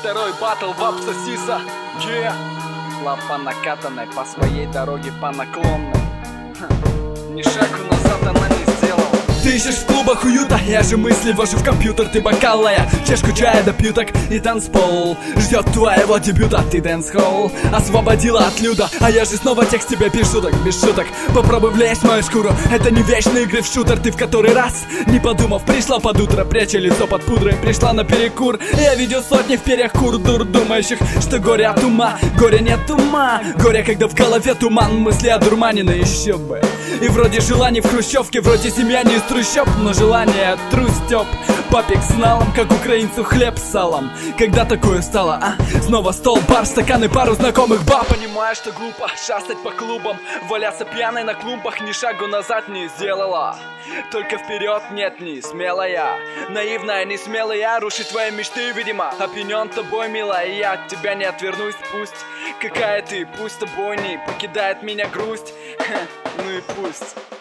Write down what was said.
второй батл в Апсосиса. Лапа накатанной по своей дороге по наклонной. Ни шагу назад она не сделала. Ты ищешь в клубах уюта, я же мысли вожу в компьютер. Ты бокалая, чашку чая допью так, и танцпол ждет твоего дебюта. Ты дэнс-холл освободила от люда, а я же снова текст тебе пишу так, без шуток. Попробуй влезть в мою шкуру, это не вечные игры в шутер. Ты в который раз, не подумав, пришла под утро, пряча лицо под пудрой, пришла на перекур. Я видел сотни в перьях кур-дур, думающих, что горе от ума. Горе нет ума, горе, когда в голове туман, мысли одурманены еще бы. И вроде желаний в хрущевке, вроде семья не из трущоб, но желание трустёб. Папик с налом, как украинцу хлеб с салом. Когда такое стало, а? Снова стол, бар, стаканы, пару знакомых баб. Понимаю, что глупо шастать по клубам, валяться пьяной на клумбах, ни шагу назад не сделала. Только вперед, нет, не смелая, наивная, не смелая, рушить твои мечты, видимо. Опьянен тобой, милая, я от тебя не отвернусь, пусть какая ты, пусть тобой не покидает меня грусть. Ну и пусть.